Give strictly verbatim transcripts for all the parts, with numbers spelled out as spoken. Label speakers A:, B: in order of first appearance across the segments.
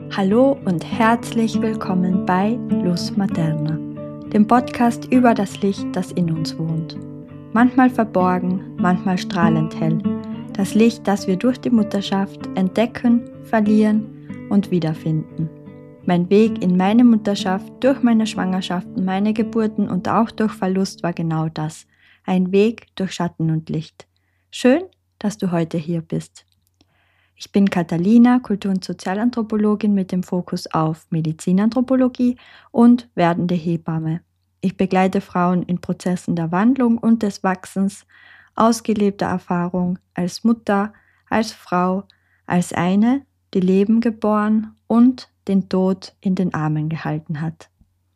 A: Hallo und herzlich willkommen bei Luz Materna, dem Podcast über das Licht, das in uns wohnt. Manchmal verborgen, manchmal strahlend hell. Das Licht, das wir durch die Mutterschaft entdecken, verlieren und wiederfinden. Mein Weg in meine Mutterschaft, durch meine Schwangerschaften, meine Geburten und auch durch Verlust war genau das. Ein Weg durch Schatten und Licht. Schön, dass du heute hier bist. Ich bin Catalina, Kultur- und Sozialanthropologin mit dem Fokus auf Medizinanthropologie und werdende Hebamme. Ich begleite Frauen in Prozessen der Wandlung und des Wachsens, ausgelebter Erfahrung als Mutter, als Frau, als eine, die Leben geboren und den Tod in den Armen gehalten hat.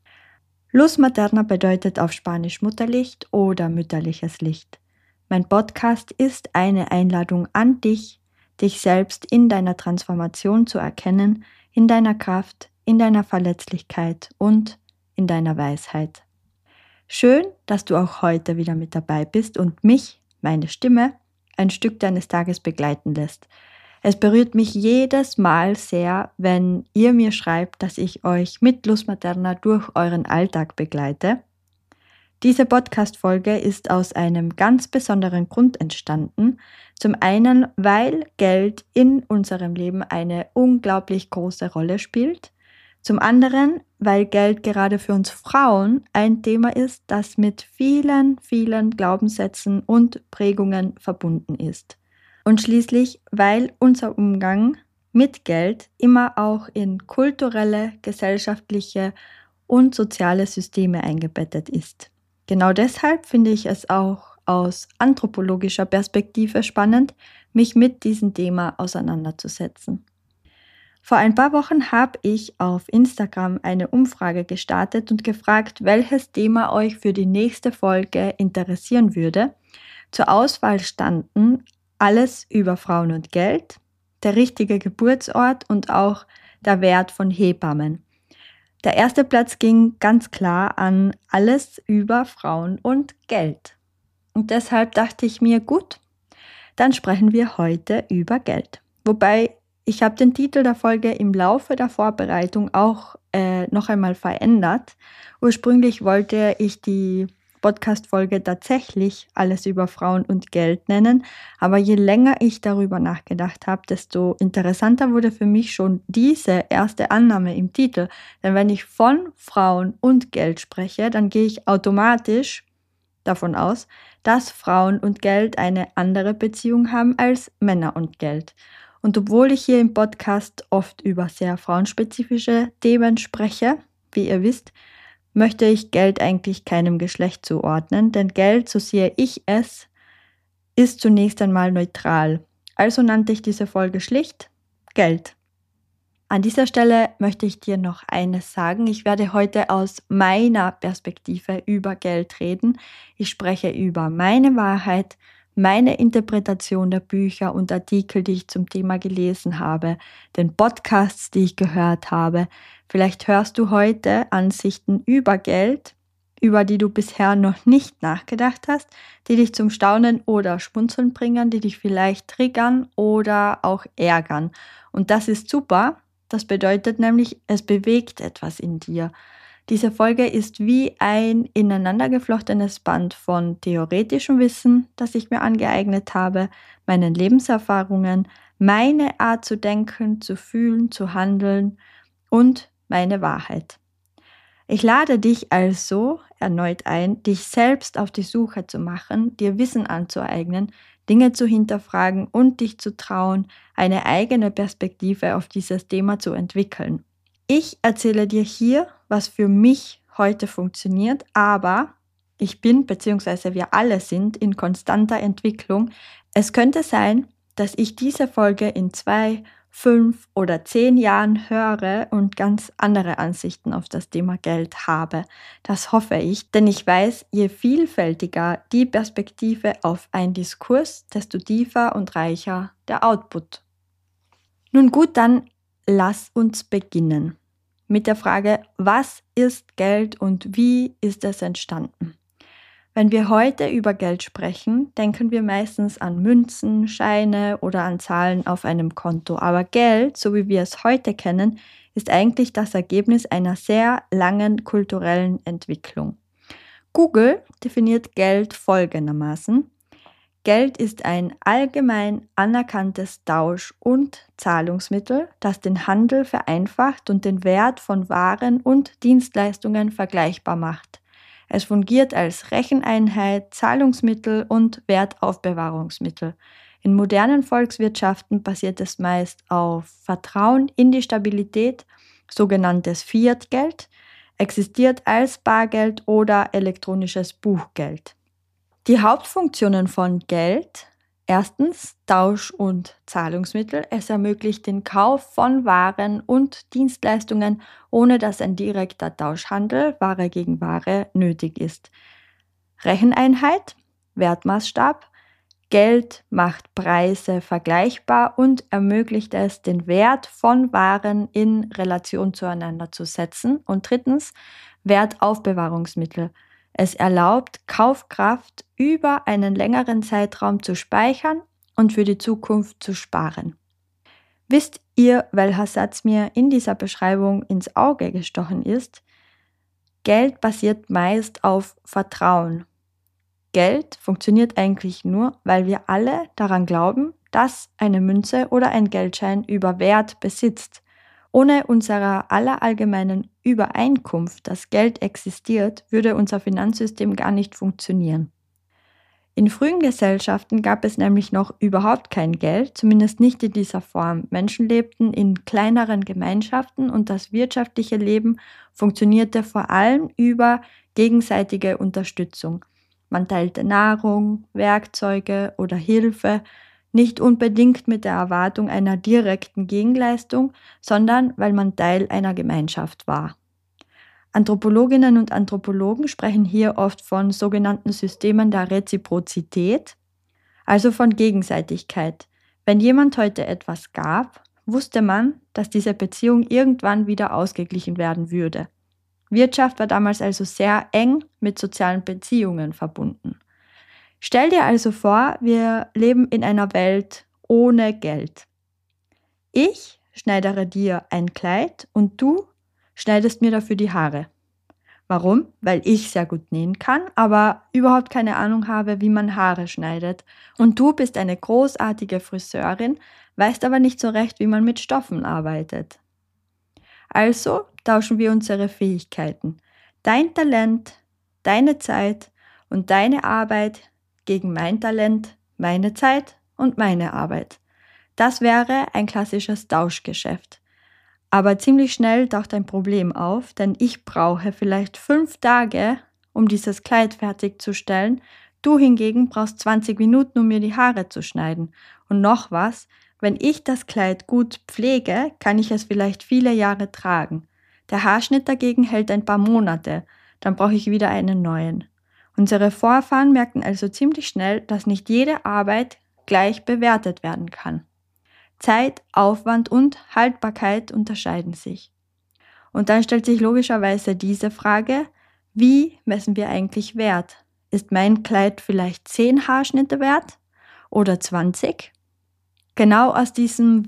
A: Luz Materna bedeutet auf Spanisch Mutterlicht oder mütterliches Licht. Mein Podcast ist eine Einladung an dich, dich selbst in deiner Transformation zu erkennen, in deiner Kraft, in deiner Verletzlichkeit und in deiner Weisheit. Schön, dass du auch heute wieder mit dabei bist und mich, meine Stimme, ein Stück deines Tages begleiten lässt. Es berührt mich jedes Mal sehr, wenn ihr mir schreibt, dass ich euch mit Luz Materna durch euren Alltag begleite. Diese Podcast-Folge ist aus einem ganz besonderen Grund entstanden. Zum einen, weil Geld in unserem Leben eine unglaublich große Rolle spielt. Zum anderen, weil Geld gerade für uns Frauen ein Thema ist, das mit vielen, vielen Glaubenssätzen und Prägungen verbunden ist. Und schließlich, weil unser Umgang mit Geld immer auch in kulturelle, gesellschaftliche und soziale Systeme eingebettet ist. Genau deshalb finde ich es auch aus anthropologischer Perspektive spannend, mich mit diesem Thema auseinanderzusetzen. Vor ein paar Wochen habe ich auf Instagram eine Umfrage gestartet und gefragt, welches Thema euch für die nächste Folge interessieren würde. Zur Auswahl standen alles über Frauen und Geld, der richtige Geburtsort und auch der Wert von Hebammen. Der erste Platz ging ganz klar an alles über Frauen und Geld. Und deshalb dachte ich mir, gut, dann sprechen wir heute über Geld. Wobei, ich habe den Titel der Folge im Laufe der Vorbereitung auch äh, noch einmal verändert. Ursprünglich wollte ich die Podcast-Folge tatsächlich alles über Frauen und Geld nennen, aber je länger ich darüber nachgedacht habe, desto interessanter wurde für mich schon diese erste Annahme im Titel. Denn wenn ich von Frauen und Geld spreche, dann gehe ich automatisch davon aus, dass Frauen und Geld eine andere Beziehung haben als Männer und Geld. Und obwohl ich hier im Podcast oft über sehr frauenspezifische Themen spreche, wie ihr wisst, möchte ich Geld eigentlich keinem Geschlecht zuordnen, denn Geld, so sehe ich es, ist zunächst einmal neutral. Also nannte ich diese Folge schlicht Geld. An dieser Stelle möchte ich dir noch eines sagen. Ich werde heute aus meiner Perspektive über Geld reden. Ich spreche über meine Wahrheit, meine Interpretation der Bücher und Artikel, die ich zum Thema gelesen habe, den Podcasts, die ich gehört habe. Vielleicht hörst du heute Ansichten über Geld, über die du bisher noch nicht nachgedacht hast, die dich zum Staunen oder Schmunzeln bringen, die dich vielleicht triggern oder auch ärgern. Und das ist super. Das bedeutet nämlich, es bewegt etwas in dir. Diese Folge ist wie ein ineinandergeflochtenes Band von theoretischem Wissen, das ich mir angeeignet habe, meinen Lebenserfahrungen, meine Art zu denken, zu fühlen, zu handeln und meine Wahrheit. Ich lade dich also erneut ein, dich selbst auf die Suche zu machen, dir Wissen anzueignen, Dinge zu hinterfragen und dich zu trauen, eine eigene Perspektive auf dieses Thema zu entwickeln. Ich erzähle dir hier, was für mich heute funktioniert, aber ich bin bzw. wir alle sind in konstanter Entwicklung. Es könnte sein, dass ich diese Folge in zwei, fünf oder zehn Jahren höre und ganz andere Ansichten auf das Thema Geld habe. Das hoffe ich, denn ich weiß, je vielfältiger die Perspektive auf einen Diskurs, desto tiefer und reicher der Output. Nun gut, dann lass uns beginnen mit der Frage, was ist Geld und wie ist es entstanden? Wenn wir heute über Geld sprechen, denken wir meistens an Münzen, Scheine oder an Zahlen auf einem Konto. Aber Geld, so wie wir es heute kennen, ist eigentlich das Ergebnis einer sehr langen kulturellen Entwicklung. Google definiert Geld folgendermaßen: Geld ist ein allgemein anerkanntes Tausch- und Zahlungsmittel, das den Handel vereinfacht und den Wert von Waren und Dienstleistungen vergleichbar macht. Es fungiert als Recheneinheit, Zahlungsmittel und Wertaufbewahrungsmittel. In modernen Volkswirtschaften basiert es meist auf Vertrauen in die Stabilität, sogenanntes Fiat-Geld, existiert als Bargeld oder elektronisches Buchgeld. Die Hauptfunktionen von Geld: Erstens Tausch- und Zahlungsmittel. Es ermöglicht den Kauf von Waren und Dienstleistungen, ohne dass ein direkter Tauschhandel, Ware gegen Ware, nötig ist. Recheneinheit, Wertmaßstab. Geld macht Preise vergleichbar und ermöglicht es, den Wert von Waren in Relation zueinander zu setzen. Und drittens Wertaufbewahrungsmittel. Es erlaubt, Kaufkraft über einen längeren Zeitraum zu speichern und für die Zukunft zu sparen. Wisst ihr, welcher Satz mir in dieser Beschreibung ins Auge gestochen ist? Geld basiert meist auf Vertrauen. Geld funktioniert eigentlich nur, weil wir alle daran glauben, dass eine Münze oder ein Geldschein über Wert besitzt. Ohne unserer aller allgemeinen Übereinkunft, dass Geld existiert, würde unser Finanzsystem gar nicht funktionieren. In frühen Gesellschaften gab es nämlich noch überhaupt kein Geld, zumindest nicht in dieser Form. Menschen lebten in kleineren Gemeinschaften und das wirtschaftliche Leben funktionierte vor allem über gegenseitige Unterstützung. Man teilte Nahrung, Werkzeuge oder Hilfe, nicht unbedingt mit der Erwartung einer direkten Gegenleistung, sondern weil man Teil einer Gemeinschaft war. Anthropologinnen und Anthropologen sprechen hier oft von sogenannten Systemen der Reziprozität, also von Gegenseitigkeit. Wenn jemand heute etwas gab, wusste man, dass diese Beziehung irgendwann wieder ausgeglichen werden würde. Wirtschaft war damals also sehr eng mit sozialen Beziehungen verbunden. Stell dir also vor, wir leben in einer Welt ohne Geld. Ich schneidere dir ein Kleid und du schneidest mir dafür die Haare. Warum? Weil ich sehr gut nähen kann, aber überhaupt keine Ahnung habe, wie man Haare schneidet. Und du bist eine großartige Friseurin, weißt aber nicht so recht, wie man mit Stoffen arbeitet. Also tauschen wir unsere Fähigkeiten. Dein Talent, deine Zeit und deine Arbeit gegen mein Talent, meine Zeit und meine Arbeit. Das wäre ein klassisches Tauschgeschäft. Aber ziemlich schnell taucht ein Problem auf, denn ich brauche vielleicht fünf Tage, um dieses Kleid fertigzustellen. Du hingegen brauchst zwanzig Minuten, um mir die Haare zu schneiden. Und noch was, wenn ich das Kleid gut pflege, kann ich es vielleicht viele Jahre tragen. Der Haarschnitt dagegen hält ein paar Monate, dann brauche ich wieder einen neuen. Unsere Vorfahren merkten also ziemlich schnell, dass nicht jede Arbeit gleich bewertet werden kann. Zeit, Aufwand und Haltbarkeit unterscheiden sich. Und dann stellt sich logischerweise diese Frage: Wie messen wir eigentlich Wert? Ist mein Kleid vielleicht zehn Haarschnitte wert oder zwanzig? Genau aus diesem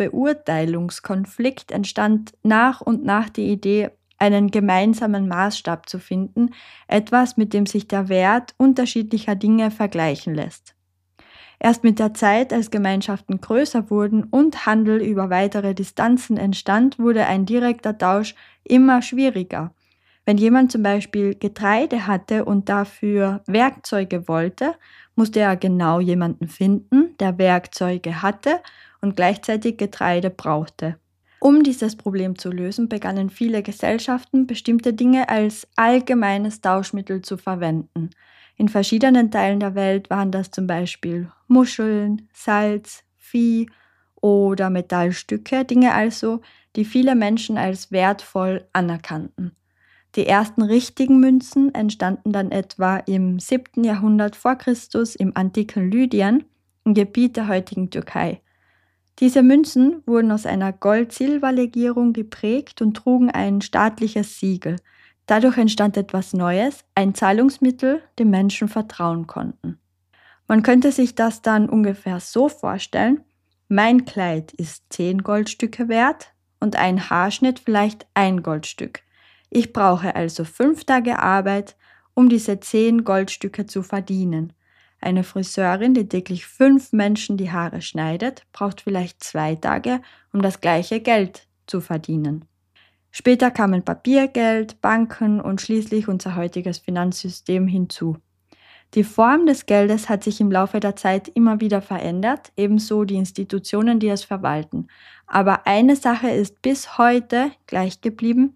A: Wertbeurteilungskonflikt entstand nach und nach die Idee, einen gemeinsamen Maßstab zu finden, etwas, mit dem sich der Wert unterschiedlicher Dinge vergleichen lässt. Erst mit der Zeit, als Gemeinschaften größer wurden und Handel über weitere Distanzen entstand, wurde ein direkter Tausch immer schwieriger. Wenn jemand zum Beispiel Getreide hatte und dafür Werkzeuge wollte, musste er genau jemanden finden, der Werkzeuge hatte und gleichzeitig Getreide brauchte. Um dieses Problem zu lösen, begannen viele Gesellschaften, bestimmte Dinge als allgemeines Tauschmittel zu verwenden. In verschiedenen Teilen der Welt waren das zum Beispiel Muscheln, Salz, Vieh oder Metallstücke, Dinge also, die viele Menschen als wertvoll anerkannten. Die ersten richtigen Münzen entstanden dann etwa im siebten Jahrhundert vor Christus im antiken Lydien, im Gebiet der heutigen Türkei. Diese Münzen wurden aus einer Gold-Silber-Legierung geprägt und trugen ein staatliches Siegel. Dadurch entstand etwas Neues, ein Zahlungsmittel, dem Menschen vertrauen konnten. Man könnte sich das dann ungefähr so vorstellen: Mein Kleid ist zehn Goldstücke wert und ein Haarschnitt vielleicht ein Goldstück. Ich brauche also fünf Tage Arbeit, um diese zehn Goldstücke zu verdienen. Eine Friseurin, die täglich fünf Menschen die Haare schneidet, braucht vielleicht zwei Tage, um das gleiche Geld zu verdienen. Später kamen Papiergeld, Banken und schließlich unser heutiges Finanzsystem hinzu. Die Form des Geldes hat sich im Laufe der Zeit immer wieder verändert, ebenso die Institutionen, die es verwalten. Aber eine Sache ist bis heute gleich geblieben: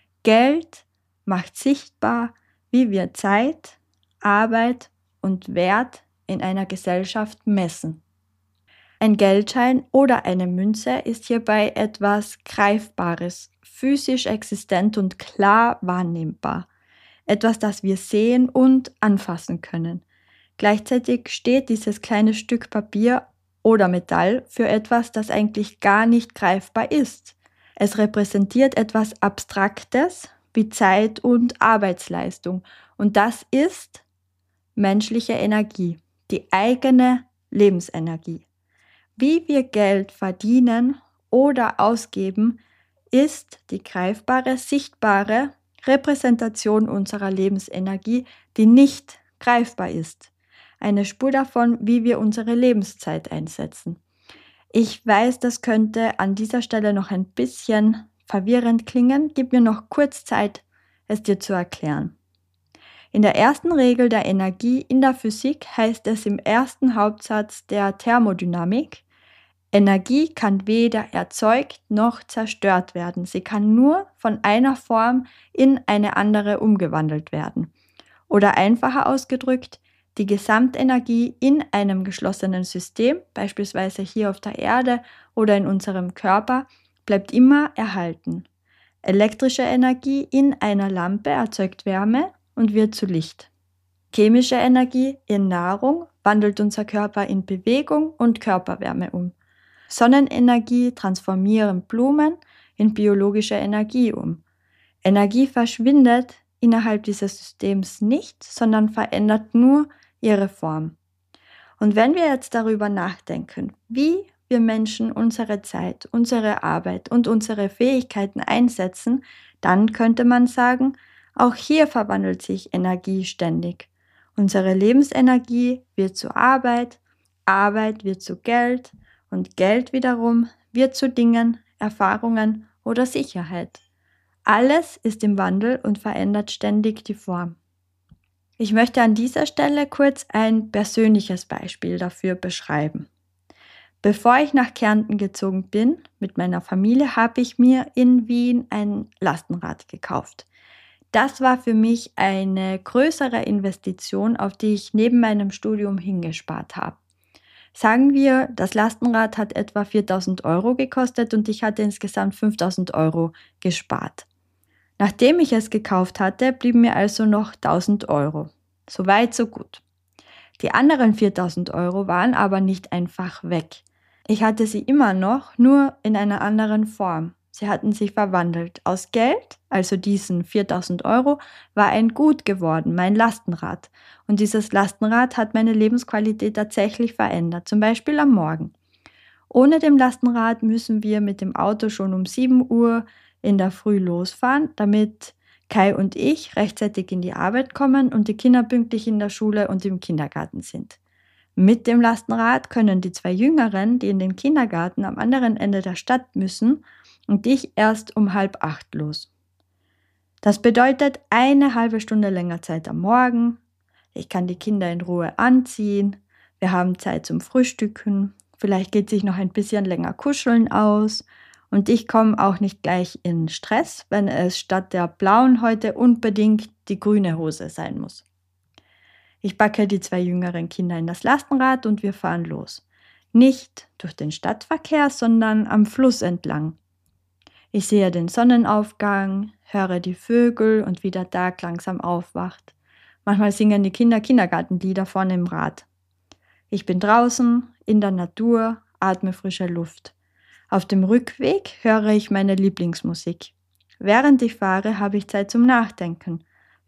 A: Geld macht sichtbar, wie wir Zeit, Arbeit und Wert in einer Gesellschaft messen. Ein Geldschein oder eine Münze ist hierbei etwas Greifbares, physisch existent und klar wahrnehmbar. Etwas, das wir sehen und anfassen können. Gleichzeitig steht dieses kleine Stück Papier oder Metall für etwas, das eigentlich gar nicht greifbar ist. Es repräsentiert etwas Abstraktes wie Zeit und Arbeitsleistung, und das ist menschliche Energie, die eigene Lebensenergie. Wie wir Geld verdienen oder ausgeben, ist die greifbare, sichtbare Repräsentation unserer Lebensenergie, die nicht greifbar ist. Eine Spur davon, wie wir unsere Lebenszeit einsetzen. Ich weiß, das könnte an dieser Stelle noch ein bisschen verwirrend klingen. Gib mir noch kurz Zeit, es dir zu erklären. In der ersten Regel der Energie in der Physik heißt es im ersten Hauptsatz der Thermodynamik: Energie kann weder erzeugt noch zerstört werden. Sie kann nur von einer Form in eine andere umgewandelt werden. Oder einfacher ausgedrückt, die Gesamtenergie in einem geschlossenen System, beispielsweise hier auf der Erde oder in unserem Körper, bleibt immer erhalten. Elektrische Energie in einer Lampe erzeugt Wärme und wird zu Licht. Chemische Energie in Nahrung wandelt unser Körper in Bewegung und Körperwärme um. Sonnenenergie transformieren Blumen in biologische Energie um. Energie verschwindet innerhalb dieses Systems nicht, sondern verändert nur ihre Form. Und wenn wir jetzt darüber nachdenken, wie wir Menschen unsere Zeit, unsere Arbeit und unsere Fähigkeiten einsetzen, dann könnte man sagen, auch hier verwandelt sich Energie ständig. Unsere Lebensenergie wird zu Arbeit, Arbeit wird zu Geld und Geld wiederum wird zu Dingen, Erfahrungen oder Sicherheit. Alles ist im Wandel und verändert ständig die Form. Ich möchte an dieser Stelle kurz ein persönliches Beispiel dafür beschreiben. Bevor ich nach Kärnten gezogen bin mit meiner Familie, habe ich mir in Wien ein Lastenrad gekauft. Das war für mich eine größere Investition, auf die ich neben meinem Studium hingespart habe. Sagen wir, das Lastenrad hat etwa viertausend Euro gekostet und ich hatte insgesamt fünftausend Euro gespart. Nachdem ich es gekauft hatte, blieben mir also noch tausend Euro. So weit, so gut. Die anderen viertausend Euro waren aber nicht einfach weg. Ich hatte sie immer noch, nur in einer anderen Form. Sie hatten sich verwandelt. Aus Geld, also diesen viertausend Euro, war ein Gut geworden, mein Lastenrad. Und dieses Lastenrad hat meine Lebensqualität tatsächlich verändert, zum Beispiel am Morgen. Ohne dem Lastenrad müssen wir mit dem Auto schon um sieben Uhr in der Früh losfahren, damit Kai und ich rechtzeitig in die Arbeit kommen und die Kinder pünktlich in der Schule und im Kindergarten sind. Mit dem Lastenrad können die zwei Jüngeren, die in den Kindergarten am anderen Ende der Stadt müssen, und ich erst um halb acht los. Das bedeutet eine halbe Stunde länger Zeit am Morgen. Ich kann die Kinder in Ruhe anziehen. Wir haben Zeit zum Frühstücken. Vielleicht geht sich noch ein bisschen länger kuscheln aus. Und ich komme auch nicht gleich in Stress, wenn es statt der blauen heute unbedingt die grüne Hose sein muss. Ich packe die zwei jüngeren Kinder in das Lastenrad und wir fahren los. Nicht durch den Stadtverkehr, sondern am Fluss entlang. Ich sehe den Sonnenaufgang, höre die Vögel und wie der Tag langsam aufwacht. Manchmal singen die Kinder Kindergartenlieder vorne im Rad. Ich bin draußen, in der Natur, atme frische Luft. Auf dem Rückweg höre ich meine Lieblingsmusik. Während ich fahre, habe ich Zeit zum Nachdenken.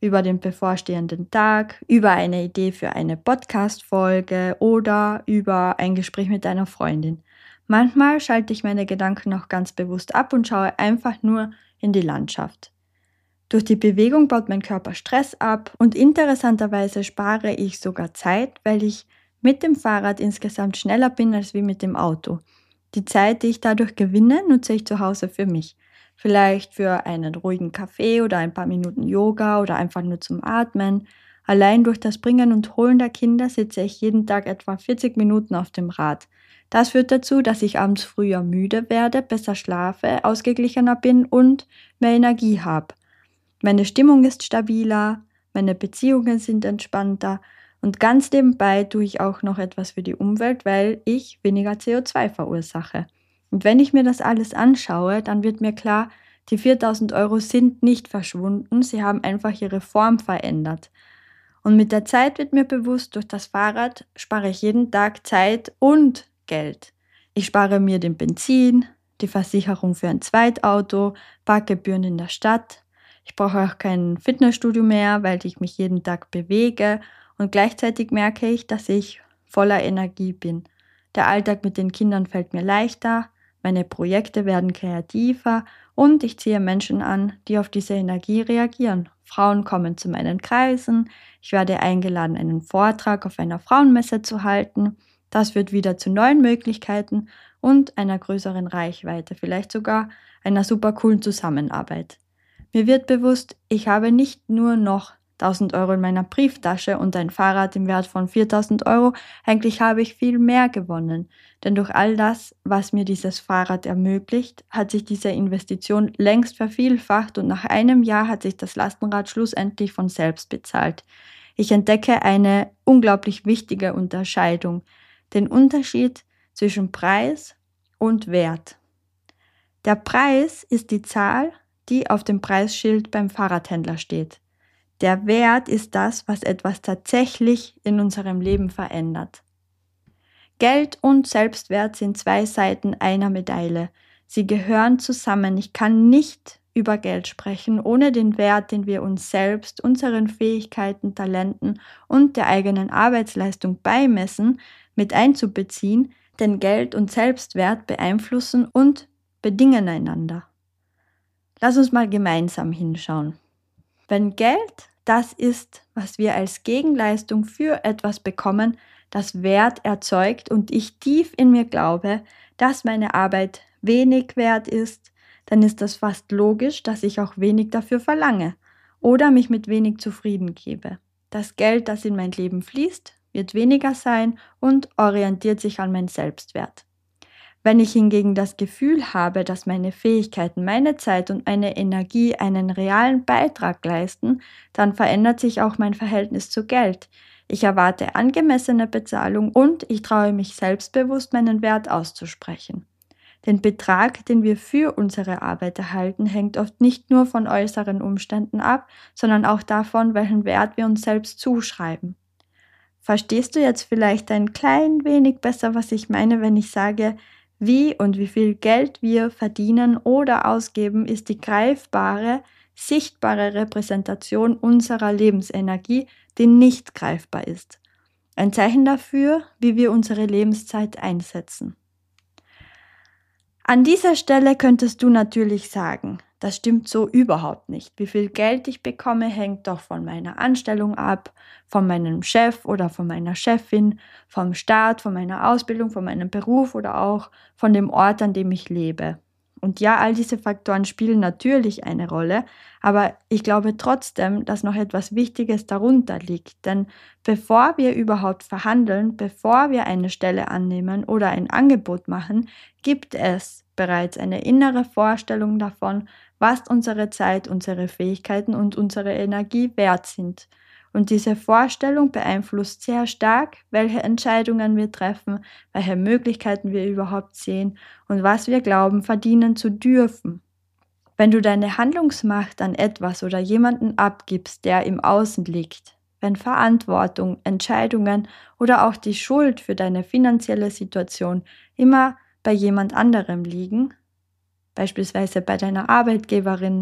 A: über den bevorstehenden Tag, über eine Idee für eine Podcast-Folge oder über ein Gespräch mit einer Freundin. Manchmal schalte ich meine Gedanken auch ganz bewusst ab und schaue einfach nur in die Landschaft. Durch die Bewegung baut mein Körper Stress ab und interessanterweise spare ich sogar Zeit, weil ich mit dem Fahrrad insgesamt schneller bin als wie mit dem Auto. Die Zeit, die ich dadurch gewinne, nutze ich zu Hause für mich. Vielleicht für einen ruhigen Kaffee oder ein paar Minuten Yoga oder einfach nur zum Atmen. Allein durch das Bringen und Holen der Kinder sitze ich jeden Tag etwa vierzig Minuten auf dem Rad. Das führt dazu, dass ich abends früher müde werde, besser schlafe, ausgeglichener bin und mehr Energie habe. Meine Stimmung ist stabiler, meine Beziehungen sind entspannter und ganz nebenbei tue ich auch noch etwas für die Umwelt, weil ich weniger C O zwei verursache. Und wenn ich mir das alles anschaue, dann wird mir klar, die viertausend Euro sind nicht verschwunden, sie haben einfach ihre Form verändert. Und mit der Zeit wird mir bewusst, durch das Fahrrad spare ich jeden Tag Zeit und Geld. Ich spare mir den Benzin, die Versicherung für ein Zweitauto, Parkgebühren in der Stadt. Ich brauche auch kein Fitnessstudio mehr, weil ich mich jeden Tag bewege und gleichzeitig merke ich, dass ich voller Energie bin. Der Alltag mit den Kindern fällt mir leichter, meine Projekte werden kreativer und ich ziehe Menschen an, die auf diese Energie reagieren. Frauen kommen zu meinen Kreisen, ich werde eingeladen, einen Vortrag auf einer Frauenmesse zu halten. Das führt wieder zu neuen Möglichkeiten und einer größeren Reichweite, vielleicht sogar einer super coolen Zusammenarbeit. Mir wird bewusst, ich habe nicht nur noch tausend Euro in meiner Brieftasche und ein Fahrrad im Wert von viertausend Euro, eigentlich habe ich viel mehr gewonnen. Denn durch all das, was mir dieses Fahrrad ermöglicht, hat sich diese Investition längst vervielfacht und nach einem Jahr hat sich das Lastenrad schlussendlich von selbst bezahlt. Ich entdecke eine unglaublich wichtige Unterscheidung, den Unterschied zwischen Preis und Wert. Der Preis ist die Zahl, die auf dem Preisschild beim Fahrradhändler steht. Der Wert ist das, was etwas tatsächlich in unserem Leben verändert. Geld und Selbstwert sind zwei Seiten einer Medaille. Sie gehören zusammen. Ich kann nicht über Geld sprechen, ohne den Wert, den wir uns selbst, unseren Fähigkeiten, Talenten und der eigenen Arbeitsleistung beimessen, mit einzubeziehen, denn Geld und Selbstwert beeinflussen und bedingen einander. Lass uns mal gemeinsam hinschauen. Wenn Geld das ist, was wir als Gegenleistung für etwas bekommen, das Wert erzeugt und ich tief in mir glaube, dass meine Arbeit wenig wert ist, dann ist das fast logisch, dass ich auch wenig dafür verlange oder mich mit wenig zufrieden gebe. Das Geld, das in mein Leben fließt, wird weniger sein und orientiert sich an meinen Selbstwert. Wenn ich hingegen das Gefühl habe, dass meine Fähigkeiten, meine Zeit und meine Energie einen realen Beitrag leisten, dann verändert sich auch mein Verhältnis zu Geld. Ich erwarte angemessene Bezahlung und ich traue mich selbstbewusst, meinen Wert auszusprechen. Den Betrag, den wir für unsere Arbeit erhalten, hängt oft nicht nur von äußeren Umständen ab, sondern auch davon, welchen Wert wir uns selbst zuschreiben. Verstehst du jetzt vielleicht ein klein wenig besser, was ich meine, wenn ich sage, wie und wie viel Geld wir verdienen oder ausgeben, ist die greifbare, sichtbare Repräsentation unserer Lebensenergie, die nicht greifbar ist. Ein Zeichen dafür, wie wir unsere Lebenszeit einsetzen. An dieser Stelle könntest du natürlich sagen, das stimmt so überhaupt nicht. Wie viel Geld ich bekomme, hängt doch von meiner Anstellung ab, von meinem Chef oder von meiner Chefin, vom Staat, von meiner Ausbildung, von meinem Beruf oder auch von dem Ort, an dem ich lebe. Und ja, all diese Faktoren spielen natürlich eine Rolle, aber ich glaube trotzdem, dass noch etwas Wichtiges darunter liegt. Denn bevor wir überhaupt verhandeln, bevor wir eine Stelle annehmen oder ein Angebot machen, gibt es bereits eine innere Vorstellung davon, was unsere Zeit, unsere Fähigkeiten und unsere Energie wert sind. Und diese Vorstellung beeinflusst sehr stark, welche Entscheidungen wir treffen, welche Möglichkeiten wir überhaupt sehen und was wir glauben, verdienen zu dürfen. Wenn du deine Handlungsmacht an etwas oder jemanden abgibst, der im Außen liegt, wenn Verantwortung, Entscheidungen oder auch die Schuld für deine finanzielle Situation immer bei jemand anderem liegen, beispielsweise bei deiner Arbeitgeberin,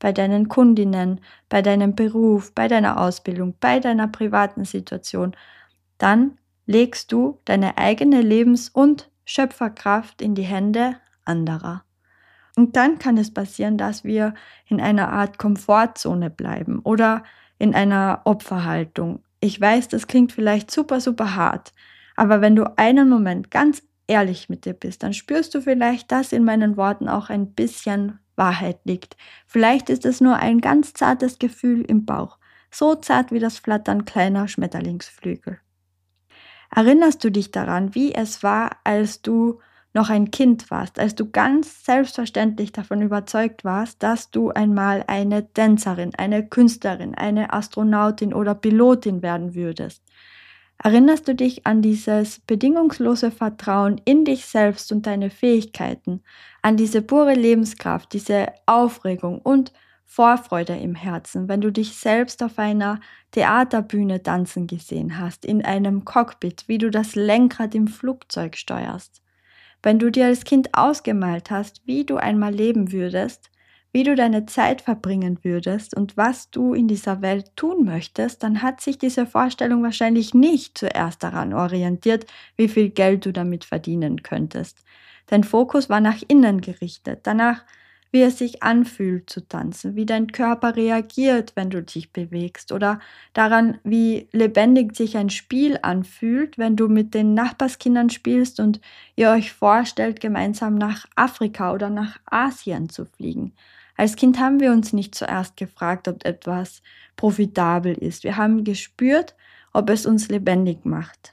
A: bei deinen Kundinnen, bei deinem Beruf, bei deiner Ausbildung, bei deiner privaten Situation, dann legst du deine eigene Lebens- und Schöpferkraft in die Hände anderer. Und dann kann es passieren, dass wir in einer Art Komfortzone bleiben oder in einer Opferhaltung. Ich weiß, das klingt vielleicht super, super hart, aber wenn du einen Moment ganz ehrlich mit dir bist, dann spürst du vielleicht, dass in meinen Worten auch ein bisschen Wahrheit liegt. Vielleicht ist es nur ein ganz zartes Gefühl im Bauch, so zart wie das Flattern kleiner Schmetterlingsflügel. Erinnerst du dich daran, wie es war, als du noch ein Kind warst, als du ganz selbstverständlich davon überzeugt warst, dass du einmal eine Tänzerin, eine Künstlerin, eine Astronautin oder Pilotin werden würdest? Erinnerst du dich an dieses bedingungslose Vertrauen in dich selbst und deine Fähigkeiten, an diese pure Lebenskraft, diese Aufregung und Vorfreude im Herzen, wenn du dich selbst auf einer Theaterbühne tanzen gesehen hast, in einem Cockpit, wie du das Lenkrad im Flugzeug steuerst? Wenn du dir als Kind ausgemalt hast, wie du einmal leben würdest, wie du deine Zeit verbringen würdest und was du in dieser Welt tun möchtest, dann hat sich diese Vorstellung wahrscheinlich nicht zuerst daran orientiert, wie viel Geld du damit verdienen könntest. Dein Fokus war nach innen gerichtet, danach, wie es sich anfühlt zu tanzen, wie dein Körper reagiert, wenn du dich bewegst oder daran, wie lebendig sich ein Spiel anfühlt, wenn du mit den Nachbarskindern spielst und ihr euch vorstellt, gemeinsam nach Afrika oder nach Asien zu fliegen. Als Kind haben wir uns nicht zuerst gefragt, ob etwas profitabel ist. Wir haben gespürt, ob es uns lebendig macht.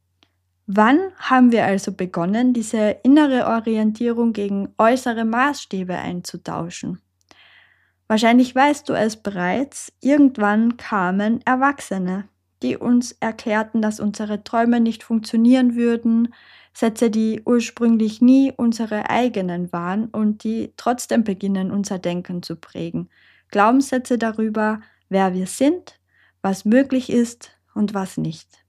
A: Wann haben wir also begonnen, diese innere Orientierung gegen äußere Maßstäbe einzutauschen? Wahrscheinlich weißt du es bereits, irgendwann kamen Erwachsene, die uns erklärten, dass unsere Träume nicht funktionieren würden, Sätze, die ursprünglich nie unsere eigenen waren und die trotzdem beginnen, unser Denken zu prägen. Glaubenssätze darüber, wer wir sind, was möglich ist und was nicht.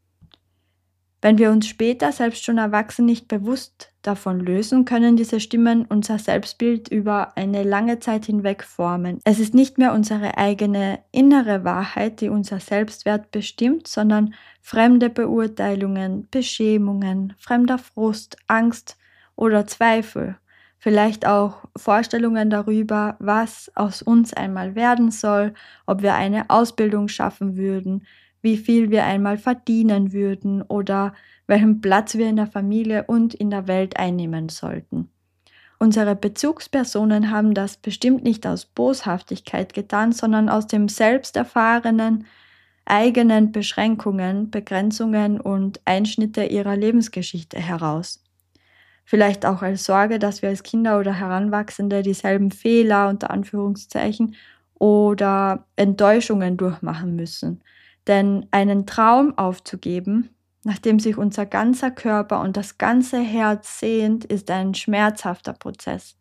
A: Wenn wir uns später, selbst schon erwachsen, nicht bewusst davon lösen, können diese Stimmen unser Selbstbild über eine lange Zeit hinweg formen. Es ist nicht mehr unsere eigene innere Wahrheit, die unser Selbstwert bestimmt, sondern fremde Beurteilungen, Beschämungen, fremder Frust, Angst oder Zweifel. Vielleicht auch Vorstellungen darüber, was aus uns einmal werden soll, ob wir eine Ausbildung schaffen würden, wie viel wir einmal verdienen würden oder welchen Platz wir in der Familie und in der Welt einnehmen sollten. Unsere Bezugspersonen haben das bestimmt nicht aus Boshaftigkeit getan, sondern aus dem selbst erfahrenen eigenen Beschränkungen, Begrenzungen und Einschnitte ihrer Lebensgeschichte heraus. Vielleicht auch als Sorge, dass wir als Kinder oder Heranwachsende dieselben Fehler unter Anführungszeichen oder Enttäuschungen durchmachen müssen. Denn einen Traum aufzugeben, nachdem sich unser ganzer Körper und das ganze Herz sehnt, ist ein schmerzhafter Prozess.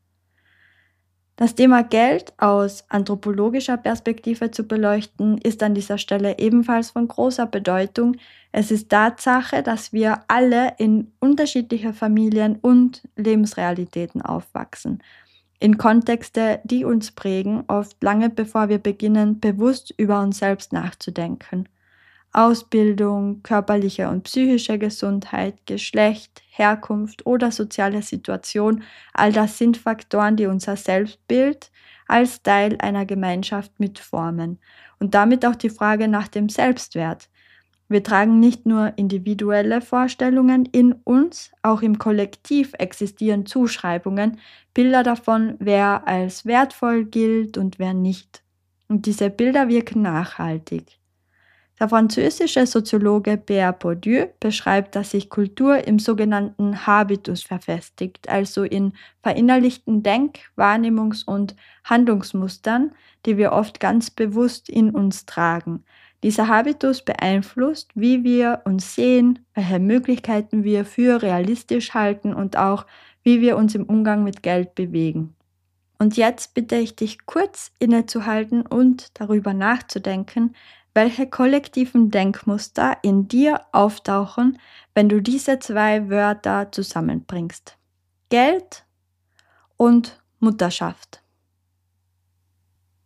A: Das Thema Geld aus anthropologischer Perspektive zu beleuchten, ist an dieser Stelle ebenfalls von großer Bedeutung. Es ist Tatsache, dass wir alle in unterschiedlicher Familien und Lebensrealitäten aufwachsen. In Kontexte, die uns prägen, oft lange bevor wir beginnen, bewusst über uns selbst nachzudenken. Ausbildung, körperliche und psychische Gesundheit, Geschlecht, Herkunft oder soziale Situation, all das sind Faktoren, die unser Selbstbild als Teil einer Gemeinschaft mitformen und damit auch die Frage nach dem Selbstwert. Wir tragen nicht nur individuelle Vorstellungen in uns, auch im Kollektiv existieren Zuschreibungen, Bilder davon, wer als wertvoll gilt und wer nicht. Und diese Bilder wirken nachhaltig. Der französische Soziologe Pierre Bourdieu beschreibt, dass sich Kultur im sogenannten Habitus verfestigt, also in verinnerlichten Denk-, Wahrnehmungs- und Handlungsmustern, die wir oft ganz bewusst in uns tragen. Dieser Habitus beeinflusst, wie wir uns sehen, welche Möglichkeiten wir für realistisch halten und auch, wie wir uns im Umgang mit Geld bewegen. Und jetzt bitte ich dich kurz innezuhalten und darüber nachzudenken, welche kollektiven Denkmuster in dir auftauchen, wenn du diese zwei Wörter zusammenbringst. Geld und Mutterschaft.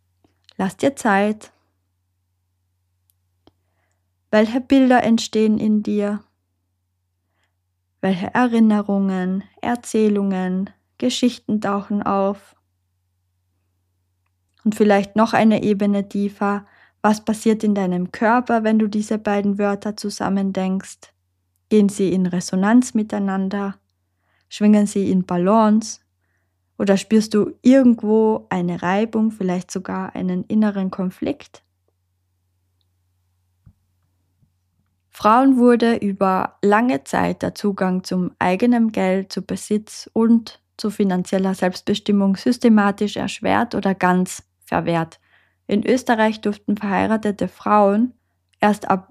A: Lass dir Zeit. Welche Bilder entstehen in dir? Welche Erinnerungen, Erzählungen, Geschichten tauchen auf? Und vielleicht noch eine Ebene tiefer, was passiert in deinem Körper, wenn du diese beiden Wörter zusammendenkst? Gehen sie in Resonanz miteinander? Schwingen sie in Balance? Oder spürst du irgendwo eine Reibung, vielleicht sogar einen inneren Konflikt? Frauen wurde über lange Zeit der Zugang zum eigenen Geld, zu Besitz und zu finanzieller Selbstbestimmung systematisch erschwert oder ganz verwehrt. In Österreich durften verheiratete Frauen erst ab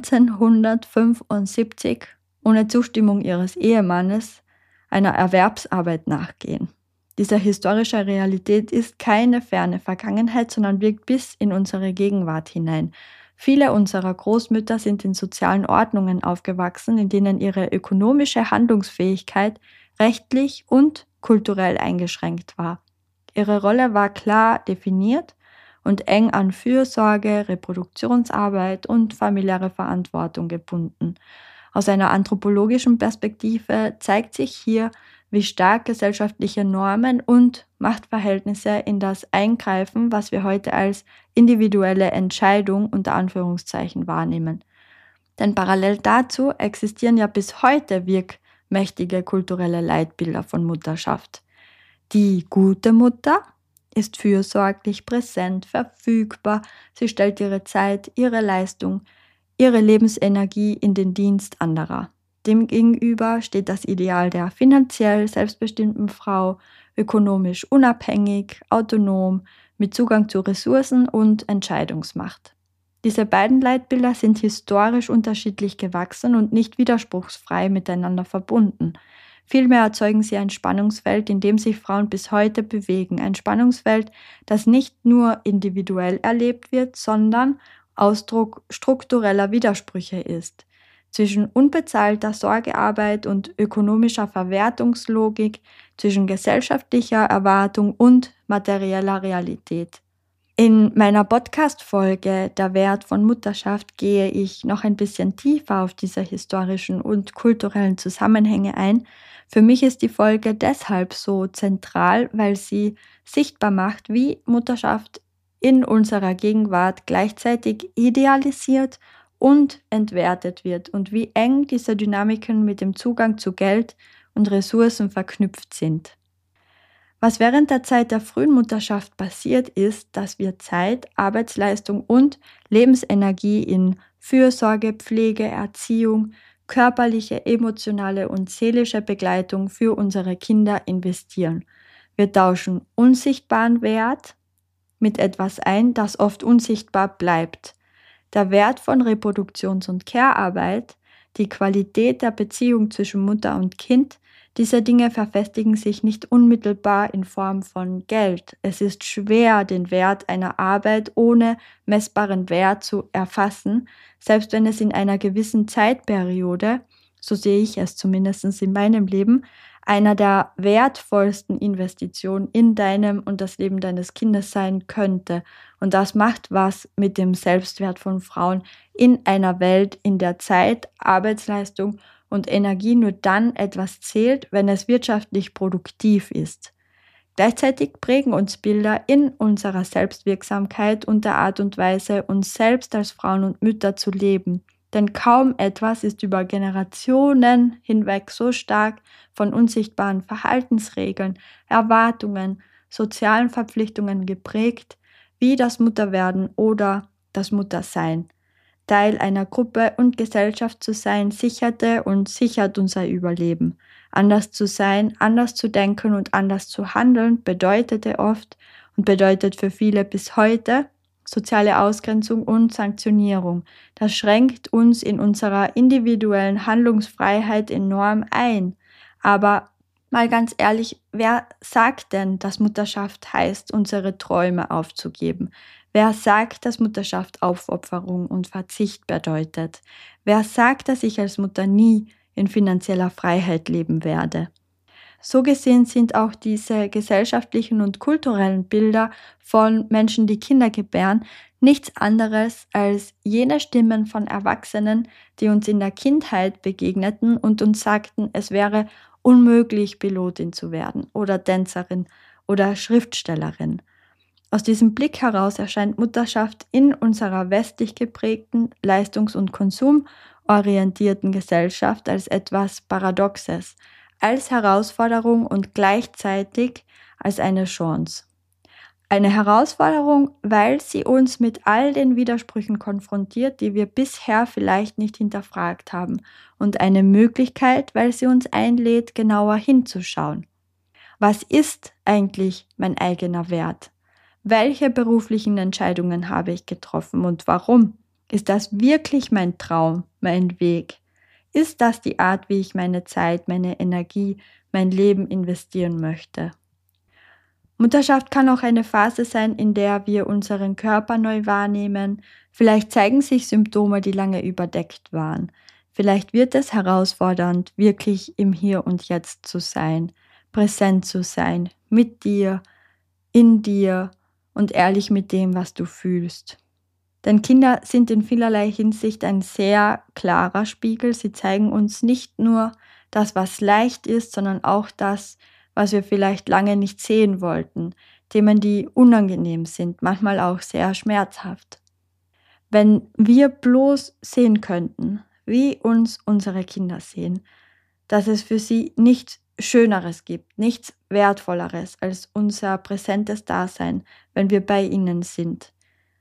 A: neunzehnhundertfünfundsiebzig ohne Zustimmung ihres Ehemannes einer Erwerbsarbeit nachgehen. Diese historische Realität ist keine ferne Vergangenheit, sondern wirkt bis in unsere Gegenwart hinein. Viele unserer Großmütter sind in sozialen Ordnungen aufgewachsen, in denen ihre ökonomische Handlungsfähigkeit rechtlich und kulturell eingeschränkt war. Ihre Rolle war klar definiert und eng an Fürsorge, Reproduktionsarbeit und familiäre Verantwortung gebunden. Aus einer anthropologischen Perspektive zeigt sich hier, wie stark gesellschaftliche Normen und Machtverhältnisse in das eingreifen, was wir heute als individuelle Entscheidung unter Anführungszeichen wahrnehmen. Denn parallel dazu existieren ja bis heute wirkmächtige kulturelle Leitbilder von Mutterschaft. Die gute Mutter ist fürsorglich, präsent, verfügbar, sie stellt ihre Zeit, ihre Leistung, ihre Lebensenergie in den Dienst anderer. Demgegenüber steht das Ideal der finanziell selbstbestimmten Frau, ökonomisch unabhängig, autonom, mit Zugang zu Ressourcen und Entscheidungsmacht. Diese beiden Leitbilder sind historisch unterschiedlich gewachsen und nicht widerspruchsfrei miteinander verbunden. Vielmehr erzeugen sie ein Spannungsfeld, in dem sich Frauen bis heute bewegen. Ein Spannungsfeld, das nicht nur individuell erlebt wird, sondern Ausdruck struktureller Widersprüche ist. Zwischen unbezahlter Sorgearbeit und ökonomischer Verwertungslogik, zwischen gesellschaftlicher Erwartung und materieller Realität. In meiner Podcast-Folge Der Wert von Mutterschaft gehe ich noch ein bisschen tiefer auf diese historischen und kulturellen Zusammenhänge ein. Für mich ist die Folge deshalb so zentral, weil sie sichtbar macht, wie Mutterschaft in unserer Gegenwart gleichzeitig idealisiert und entwertet wird und wie eng diese Dynamiken mit dem Zugang zu Geld und Ressourcen verknüpft sind. Was während der Zeit der frühen Mutterschaft passiert ist, dass wir Zeit, Arbeitsleistung und Lebensenergie in Fürsorge, Pflege, Erziehung, körperliche, emotionale und seelische Begleitung für unsere Kinder investieren. Wir tauschen unsichtbaren Wert mit etwas ein, das oft unsichtbar bleibt. Der Wert von Reproduktions- und Care-Arbeit, die Qualität der Beziehung zwischen Mutter und Kind, diese Dinge verfestigen sich nicht unmittelbar in Form von Geld. Es ist schwer, den Wert einer Arbeit ohne messbaren Wert zu erfassen, selbst wenn es in einer gewissen Zeitperiode, so sehe ich es zumindest in meinem Leben, einer der wertvollsten Investitionen in deinem und das Leben deines Kindes sein könnte. Und das macht was mit dem Selbstwert von Frauen in einer Welt, in der Zeit, Arbeitsleistung und Energie nur dann etwas zählt, wenn es wirtschaftlich produktiv ist. Gleichzeitig prägen uns Bilder in unserer Selbstwirksamkeit und der Art und Weise, uns selbst als Frauen und Mütter zu leben. Denn kaum etwas ist über Generationen hinweg so stark von unsichtbaren Verhaltensregeln, Erwartungen, sozialen Verpflichtungen geprägt, wie das Mutterwerden oder das Muttersein. Teil einer Gruppe und Gesellschaft zu sein, sicherte und sichert unser Überleben. Anders zu sein, anders zu denken und anders zu handeln bedeutete oft und bedeutet für viele bis heute soziale Ausgrenzung und Sanktionierung. Das schränkt uns in unserer individuellen Handlungsfreiheit enorm ein. Aber mal ganz ehrlich, wer sagt denn, dass Mutterschaft heißt, unsere Träume aufzugeben? Wer sagt, dass Mutterschaft Aufopferung und Verzicht bedeutet? Wer sagt, dass ich als Mutter nie in finanzieller Freiheit leben werde? So gesehen sind auch diese gesellschaftlichen und kulturellen Bilder von Menschen, die Kinder gebären, nichts anderes als jene Stimmen von Erwachsenen, die uns in der Kindheit begegneten und uns sagten, es wäre unmöglich, Pilotin zu werden oder Tänzerin oder Schriftstellerin. Aus diesem Blick heraus erscheint Mutterschaft in unserer westlich geprägten, leistungs- und konsumorientierten Gesellschaft als etwas Paradoxes, als Herausforderung und gleichzeitig als eine Chance. Eine Herausforderung, weil sie uns mit all den Widersprüchen konfrontiert, die wir bisher vielleicht nicht hinterfragt haben, und eine Möglichkeit, weil sie uns einlädt, genauer hinzuschauen. Was ist eigentlich mein eigener Wert? Welche beruflichen Entscheidungen habe ich getroffen und warum? Ist das wirklich mein Traum, mein Weg? Ist das die Art, wie ich meine Zeit, meine Energie, mein Leben investieren möchte? Mutterschaft kann auch eine Phase sein, in der wir unseren Körper neu wahrnehmen. Vielleicht zeigen sich Symptome, die lange überdeckt waren. Vielleicht wird es herausfordernd, wirklich im Hier und Jetzt zu sein, präsent zu sein, mit dir, in dir und ehrlich mit dem, was du fühlst. Denn Kinder sind in vielerlei Hinsicht ein sehr klarer Spiegel. Sie zeigen uns nicht nur das, was leicht ist, sondern auch das, was wir vielleicht lange nicht sehen wollten. Themen, die unangenehm sind, manchmal auch sehr schmerzhaft. Wenn wir bloß sehen könnten, wie uns unsere Kinder sehen, dass es für sie nichts Schöneres gibt, nichts Wertvolleres als unser präsentes Dasein, wenn wir bei ihnen sind.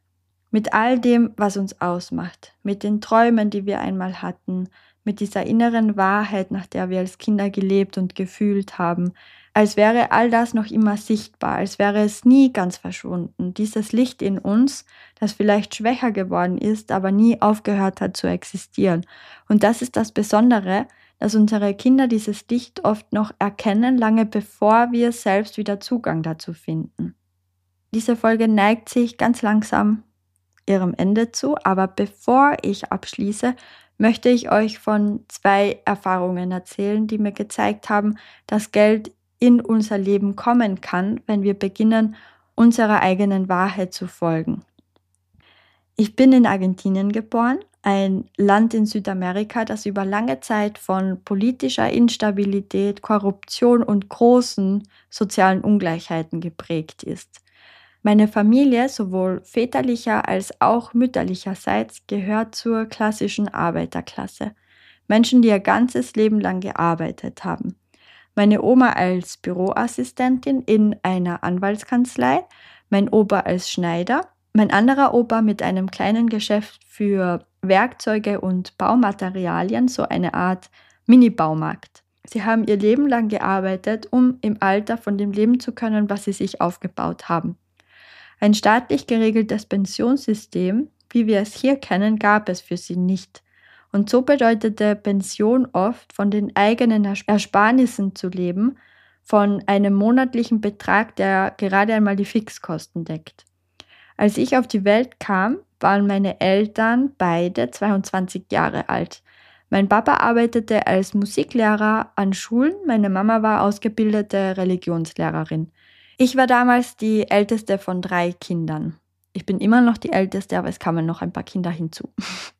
A: Mit all dem, was uns ausmacht, mit den Träumen, die wir einmal hatten, mit dieser inneren Wahrheit, nach der wir als Kinder gelebt und gefühlt haben, als wäre all das noch immer sichtbar, als wäre es nie ganz verschwunden. Dieses Licht in uns, das vielleicht schwächer geworden ist, aber nie aufgehört hat zu existieren. Und das ist das Besondere, dass unsere Kinder dieses Licht oft noch erkennen, lange bevor wir selbst wieder Zugang dazu finden. Diese Folge neigt sich ganz langsam ihrem Ende zu, aber bevor ich abschließe, möchte ich euch von zwei Erfahrungen erzählen, die mir gezeigt haben, dass Geld in unser Leben kommen kann, wenn wir beginnen, unserer eigenen Wahrheit zu folgen. Ich bin in Argentinien geboren, ein Land in Südamerika, das über lange Zeit von politischer Instabilität, Korruption und großen sozialen Ungleichheiten geprägt ist. Meine Familie, sowohl väterlicher als auch mütterlicherseits, gehört zur klassischen Arbeiterklasse. Menschen, die ihr ganzes Leben lang gearbeitet haben. Meine Oma als Büroassistentin in einer Anwaltskanzlei, mein Opa als Schneider, mein anderer Opa mit einem kleinen Geschäft für Werkzeuge und Baumaterialien, so eine Art Mini-Baumarkt. Sie haben ihr Leben lang gearbeitet, um im Alter von dem leben zu können, was sie sich aufgebaut haben. Ein staatlich geregeltes Pensionssystem, wie wir es hier kennen, gab es für sie nicht. Und so bedeutete Pension oft, von den eigenen Ersparnissen zu leben, von einem monatlichen Betrag, der gerade einmal die Fixkosten deckt. Als ich auf die Welt kam, waren meine Eltern beide zweiundzwanzig Jahre alt. Mein Papa arbeitete als Musiklehrer an Schulen, meine Mama war ausgebildete Religionslehrerin. Ich war damals die älteste von drei Kindern. Ich bin immer noch die älteste, aber es kamen noch ein paar Kinder hinzu.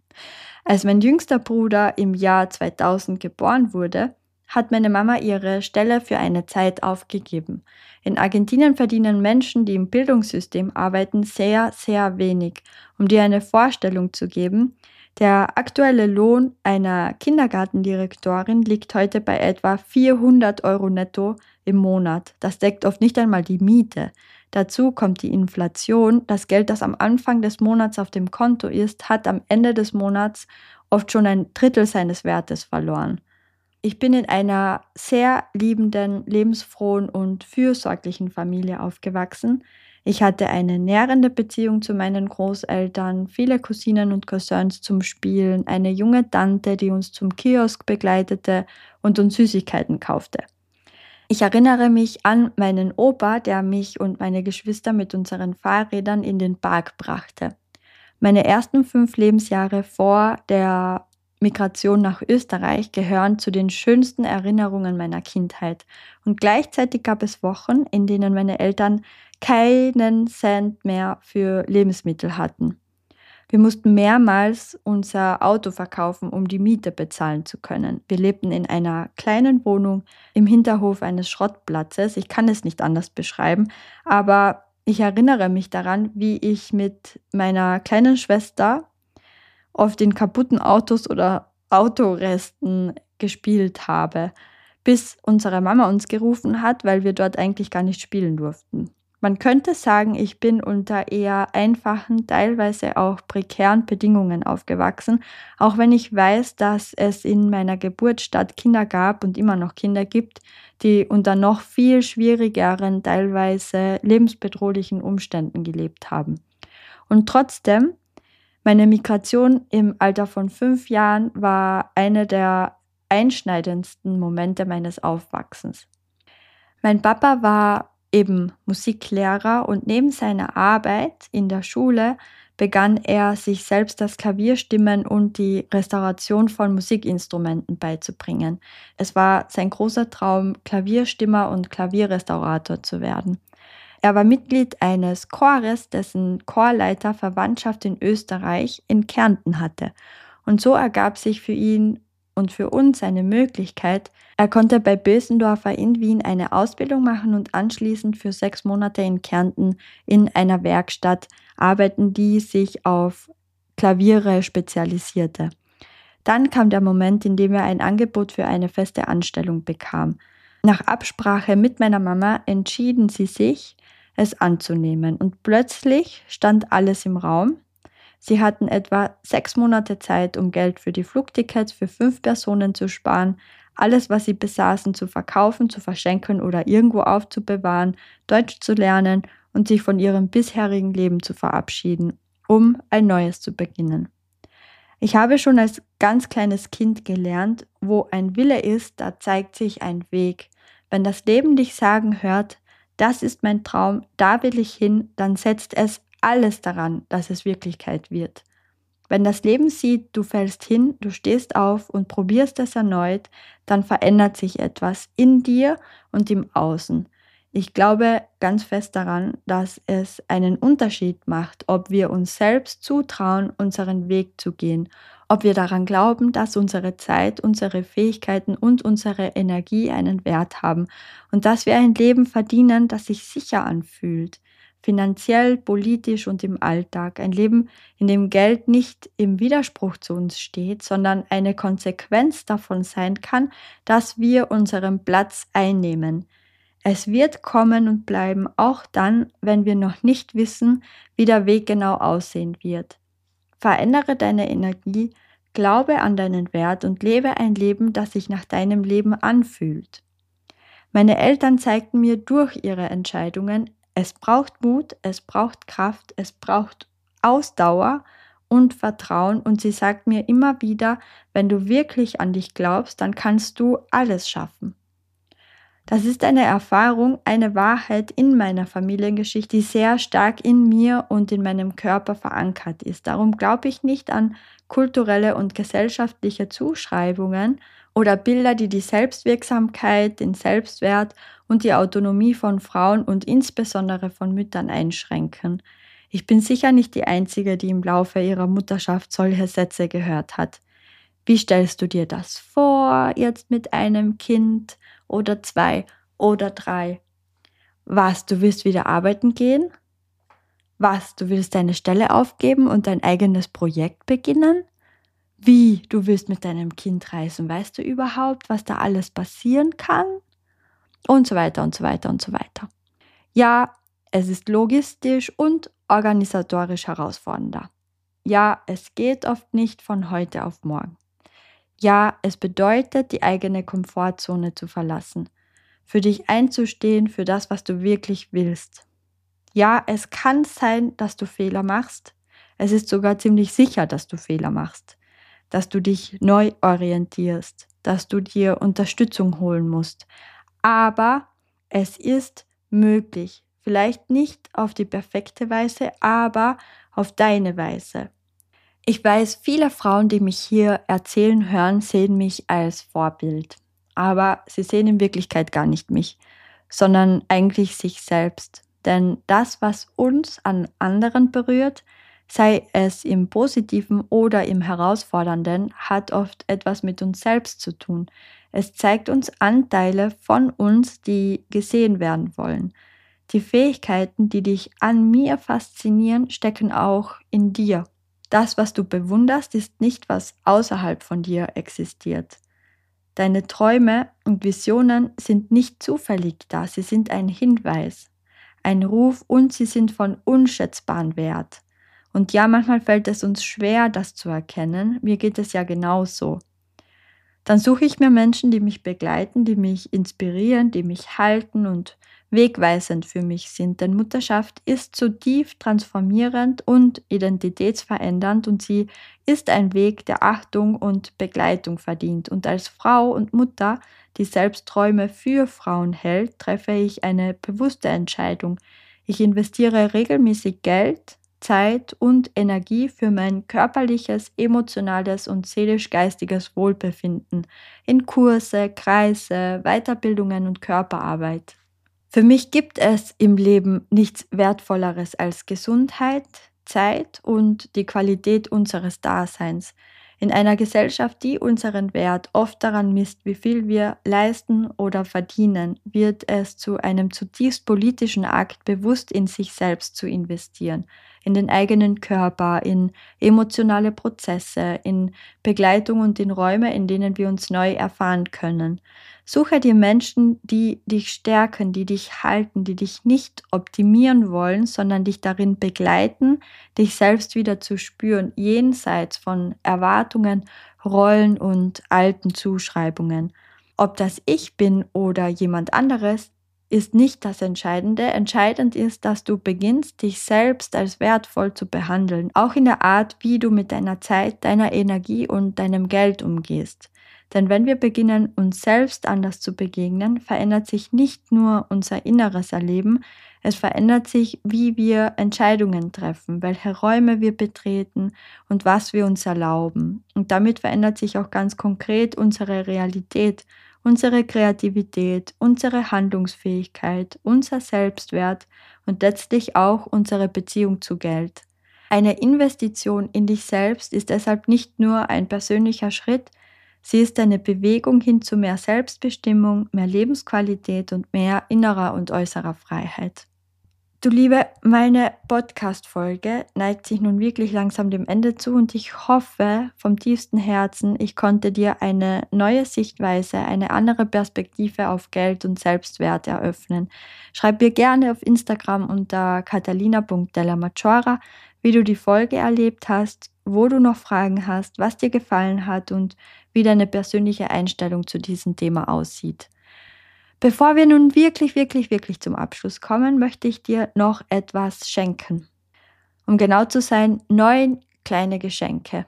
A: Als mein jüngster Bruder im Jahr zweitausend geboren wurde, hat meine Mama ihre Stelle für eine Zeit aufgegeben. In Argentinien verdienen Menschen, die im Bildungssystem arbeiten, sehr, sehr wenig. Um dir eine Vorstellung zu geben, der aktuelle Lohn einer Kindergartendirektorin liegt heute bei etwa vierhundert Euro netto im Monat. Das deckt oft nicht einmal die Miete. Dazu kommt die Inflation. Das Geld, das am Anfang des Monats auf dem Konto ist, hat am Ende des Monats oft schon ein Drittel seines Wertes verloren. Ich bin in einer sehr liebenden, lebensfrohen und fürsorglichen Familie aufgewachsen. Ich hatte eine nährende Beziehung zu meinen Großeltern, viele Cousinen und Cousins zum Spielen, eine junge Tante, die uns zum Kiosk begleitete und uns Süßigkeiten kaufte. Ich erinnere mich an meinen Opa, der mich und meine Geschwister mit unseren Fahrrädern in den Park brachte. Meine ersten fünf Lebensjahre vor der Migration nach Österreich gehören zu den schönsten Erinnerungen meiner Kindheit. Und gleichzeitig gab es Wochen, in denen meine Eltern keinen Cent mehr für Lebensmittel hatten. Wir mussten mehrmals unser Auto verkaufen, um die Miete bezahlen zu können. Wir lebten in einer kleinen Wohnung im Hinterhof eines Schrottplatzes. Ich kann es nicht anders beschreiben, aber ich erinnere mich daran, wie ich mit meiner kleinen Schwester auf den kaputten Autos oder Autoresten gespielt habe, bis unsere Mama uns gerufen hat, weil wir dort eigentlich gar nicht spielen durften. Man könnte sagen, ich bin unter eher einfachen, teilweise auch prekären Bedingungen aufgewachsen, auch wenn ich weiß, dass es in meiner Geburtsstadt Kinder gab und immer noch Kinder gibt, die unter noch viel schwierigeren, teilweise lebensbedrohlichen Umständen gelebt haben. Und trotzdem, meine Migration im Alter von fünf Jahren war eine der einschneidendsten Momente meines Aufwachsens. Mein Papa war eben Musiklehrer und neben seiner Arbeit in der Schule begann er, sich selbst das Klavierstimmen und die Restauration von Musikinstrumenten beizubringen. Es war sein großer Traum, Klavierstimmer und Klavierrestaurator zu werden. Er war Mitglied eines Chores, dessen Chorleiter Verwandtschaft in Österreich in Kärnten hatte. Und so ergab sich für ihn und für uns eine Möglichkeit. Er konnte bei Bösendorfer in Wien eine Ausbildung machen und anschließend für sechs Monate in Kärnten in einer Werkstatt arbeiten, die sich auf Klaviere spezialisierte. Dann kam der Moment, in dem er ein Angebot für eine feste Anstellung bekam. Nach Absprache mit meiner Mama entschieden sie sich, es anzunehmen. Und plötzlich stand alles im Raum. Sie hatten etwa sechs Monate Zeit, um Geld für die Flugtickets für fünf Personen zu sparen, alles, was sie besaßen, zu verkaufen, zu verschenken oder irgendwo aufzubewahren, Deutsch zu lernen und sich von ihrem bisherigen Leben zu verabschieden, um ein neues zu beginnen. Ich habe schon als ganz kleines Kind gelernt, wo ein Wille ist, da zeigt sich ein Weg. Wenn das Leben dich sagen hört, das ist mein Traum, da will ich hin, dann setzt es alles daran, dass es Wirklichkeit wird. Wenn das Leben sieht, du fällst hin, du stehst auf und probierst es erneut, dann verändert sich etwas in dir und im Außen. Ich glaube ganz fest daran, dass es einen Unterschied macht, ob wir uns selbst zutrauen, unseren Weg zu gehen, ob wir daran glauben, dass unsere Zeit, unsere Fähigkeiten und unsere Energie einen Wert haben und dass wir ein Leben verdienen, das sich sicher anfühlt. Finanziell, politisch und im Alltag. Ein Leben, in dem Geld nicht im Widerspruch zu uns steht, sondern eine Konsequenz davon sein kann, dass wir unseren Platz einnehmen. Es wird kommen und bleiben, auch dann, wenn wir noch nicht wissen, wie der Weg genau aussehen wird. Verändere deine Energie, glaube an deinen Wert und lebe ein Leben, das sich nach deinem Leben anfühlt. Meine Eltern zeigten mir durch ihre Entscheidungen, es braucht Mut, es braucht Kraft, es braucht Ausdauer und Vertrauen und sie sagt mir immer wieder, wenn du wirklich an dich glaubst, dann kannst du alles schaffen. Das ist eine Erfahrung, eine Wahrheit in meiner Familiengeschichte, die sehr stark in mir und in meinem Körper verankert ist. Darum glaube ich nicht an kulturelle und gesellschaftliche Zuschreibungen oder Bilder, die die Selbstwirksamkeit, den Selbstwert und die Autonomie von Frauen und insbesondere von Müttern einschränken. Ich bin sicher nicht die Einzige, die im Laufe ihrer Mutterschaft solche Sätze gehört hat. Wie stellst du dir das vor, jetzt mit einem Kind oder zwei oder drei? Was, du willst wieder arbeiten gehen? Was, du willst deine Stelle aufgeben und dein eigenes Projekt beginnen? Wie, du willst mit deinem Kind reisen? Weißt du überhaupt, was da alles passieren kann? Und so weiter und so weiter und so weiter. Ja, es ist logistisch und organisatorisch herausfordernder. Ja, es geht oft nicht von heute auf morgen. Ja, es bedeutet, die eigene Komfortzone zu verlassen, für dich einzustehen, für das, was du wirklich willst. Ja, es kann sein, dass du Fehler machst. Es ist sogar ziemlich sicher, dass du Fehler machst, dass du dich neu orientierst, dass du dir Unterstützung holen musst. Aber es ist möglich. Vielleicht nicht auf die perfekte Weise, aber auf deine Weise. Ich weiß, viele Frauen, die mich hier erzählen hören, sehen mich als Vorbild. Aber sie sehen in Wirklichkeit gar nicht mich, sondern eigentlich sich selbst. Denn das, was uns an anderen berührt, sei es im Positiven oder im Herausfordernden, hat oft etwas mit uns selbst zu tun. Es zeigt uns Anteile von uns, die gesehen werden wollen. Die Fähigkeiten, die dich an mir faszinieren, stecken auch in dir. Das, was du bewunderst, ist nicht, was außerhalb von dir existiert. Deine Träume und Visionen sind nicht zufällig da, sie sind ein Hinweis, ein Ruf und sie sind von unschätzbarem Wert. Und ja, manchmal fällt es uns schwer, das zu erkennen. Mir geht es ja genauso. Dann suche ich mir Menschen, die mich begleiten, die mich inspirieren, die mich halten und wegweisend für mich sind. Denn Mutterschaft ist zutiefst transformierend und identitätsverändernd und sie ist ein Weg, der Achtung und Begleitung verdient. Und als Frau und Mutter, die selbst Träume für Frauen hält, treffe ich eine bewusste Entscheidung. Ich investiere regelmäßig Geld, Zeit und Energie für mein körperliches, emotionales und seelisch-geistiges Wohlbefinden in Kurse, Kreise, Weiterbildungen und Körperarbeit. Für mich gibt es im Leben nichts Wertvolleres als Gesundheit, Zeit und die Qualität unseres Daseins. In einer Gesellschaft, die unseren Wert oft daran misst, wie viel wir leisten oder verdienen, wird es zu einem zutiefst politischen Akt, bewusst in sich selbst zu investieren, in den eigenen Körper, in emotionale Prozesse, in Begleitung und in Räume, in denen wir uns neu erfahren können. Suche dir Menschen, die dich stärken, die dich halten, die dich nicht optimieren wollen, sondern dich darin begleiten, dich selbst wieder zu spüren, jenseits von Erwartungen, Rollen und alten Zuschreibungen. Ob das ich bin oder jemand anderes, ist nicht das Entscheidende. Entscheidend ist, dass du beginnst, dich selbst als wertvoll zu behandeln, auch in der Art, wie du mit deiner Zeit, deiner Energie und deinem Geld umgehst. Denn wenn wir beginnen, uns selbst anders zu begegnen, verändert sich nicht nur unser inneres Erleben, es verändert sich, wie wir Entscheidungen treffen, welche Räume wir betreten und was wir uns erlauben. Und damit verändert sich auch ganz konkret unsere Realität, unsere Kreativität, unsere Handlungsfähigkeit, unser Selbstwert und letztlich auch unsere Beziehung zu Geld. Eine Investition in dich selbst ist deshalb nicht nur ein persönlicher Schritt, sie ist eine Bewegung hin zu mehr Selbstbestimmung, mehr Lebensqualität und mehr innerer und äußerer Freiheit. Du Liebe, meine Podcast-Folge neigt sich nun wirklich langsam dem Ende zu und ich hoffe vom tiefsten Herzen, ich konnte dir eine neue Sichtweise, eine andere Perspektive auf Geld und Selbstwert eröffnen. Schreib mir gerne auf Instagram unter catalina punkt della maggiora, wie du die Folge erlebt hast, wo du noch Fragen hast, was dir gefallen hat und wie deine persönliche Einstellung zu diesem Thema aussieht. Bevor wir nun wirklich, wirklich, wirklich zum Abschluss kommen, möchte ich dir noch etwas schenken. Um genau zu sein, neun kleine Geschenke.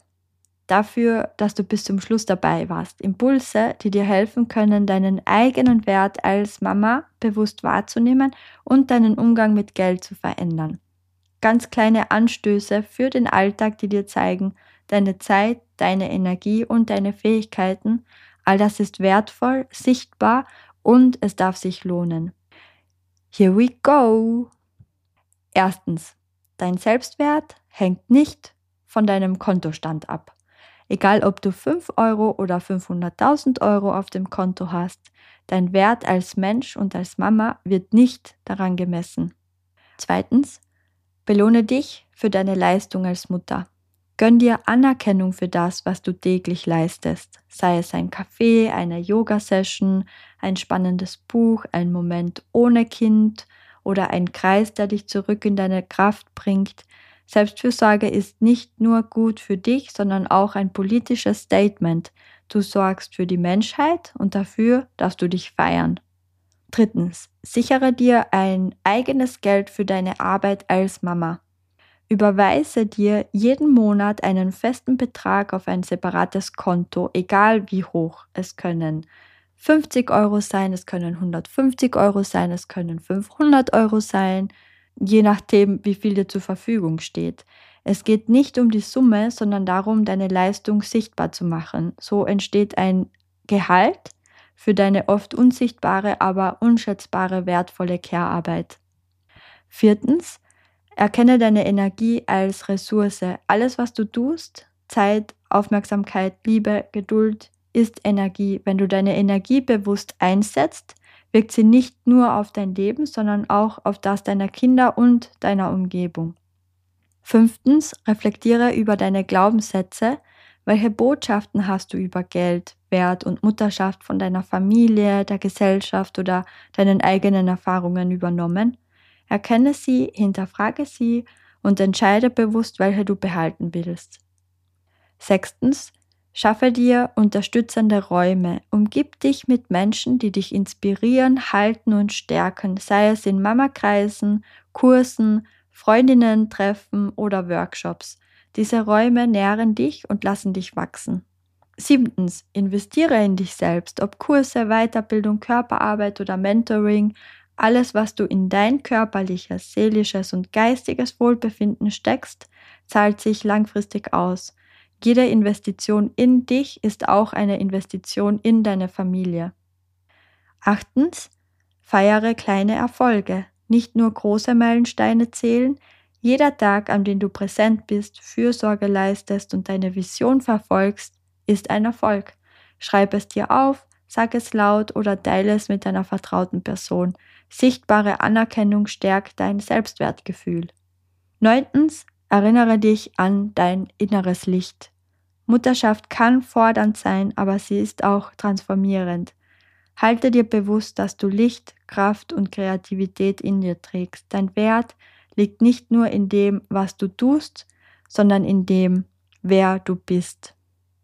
A: Dafür, dass du bis zum Schluss dabei warst. Impulse, die dir helfen können, deinen eigenen Wert als Mama bewusst wahrzunehmen und deinen Umgang mit Geld zu verändern. Ganz kleine Anstöße für den Alltag, die dir zeigen, deine Zeit, deine Energie und deine Fähigkeiten, all das ist wertvoll, sichtbar und es darf sich lohnen. Here we go! Erstens, dein Selbstwert hängt nicht von deinem Kontostand ab. Egal ob du fünf Euro oder fünfhunderttausend Euro auf dem Konto hast, dein Wert als Mensch und als Mama wird nicht daran gemessen. Zweitens, belohne dich für deine Leistung als Mutter. Gönn dir Anerkennung für das, was du täglich leistest, sei es ein Kaffee, eine Yoga-Session, ein spannendes Buch, ein Moment ohne Kind oder ein Kreis, der dich zurück in deine Kraft bringt. Selbstfürsorge ist nicht nur gut für dich, sondern auch ein politisches Statement. Du sorgst für die Menschheit und dafür darfst du dich feiern. Drittens, sichere dir ein eigenes Geld für deine Arbeit als Mama. Überweise dir jeden Monat einen festen Betrag auf ein separates Konto, egal wie hoch. Es können fünfzig Euro sein, es können hundertfünfzig Euro sein, es können fünfhundert Euro sein, je nachdem, wie viel dir zur Verfügung steht. Es geht nicht um die Summe, sondern darum, deine Leistung sichtbar zu machen. So entsteht ein Gehalt für deine oft unsichtbare, aber unschätzbare, wertvolle Care-Arbeit. Viertens, erkenne deine Energie als Ressource. Alles, was du tust, Zeit, Aufmerksamkeit, Liebe, Geduld, ist Energie. Wenn du deine Energie bewusst einsetzt, wirkt sie nicht nur auf dein Leben, sondern auch auf das deiner Kinder und deiner Umgebung. Fünftens, reflektiere über deine Glaubenssätze. Welche Botschaften hast du über Geld, Wert und Mutterschaft von deiner Familie, der Gesellschaft oder deinen eigenen Erfahrungen übernommen? Erkenne sie, hinterfrage sie und entscheide bewusst, welche du behalten willst. Sechstens, schaffe dir unterstützende Räume. Umgib dich mit Menschen, die dich inspirieren, halten und stärken, sei es in Mamakreisen, Kursen, Freundinnen-Treffen oder Workshops. Diese Räume nähren dich und lassen dich wachsen. Siebtens, investiere in dich selbst, ob Kurse, Weiterbildung, Körperarbeit oder Mentoring. Alles, was du in dein körperliches, seelisches und geistiges Wohlbefinden steckst, zahlt sich langfristig aus. Jede Investition in dich ist auch eine Investition in deine Familie. Achtens, feiere kleine Erfolge. Nicht nur große Meilensteine zählen. Jeder Tag, an dem du präsent bist, Fürsorge leistest und deine Vision verfolgst, ist ein Erfolg. Schreib es dir auf, sag es laut oder teile es mit einer vertrauten Person. Sichtbare Anerkennung stärkt dein Selbstwertgefühl. Neuntens, erinnere dich an dein inneres Licht. Mutterschaft kann fordernd sein, aber sie ist auch transformierend. Halte dir bewusst, dass du Licht, Kraft und Kreativität in dir trägst. Dein Wert liegt nicht nur in dem, was du tust, sondern in dem, wer du bist.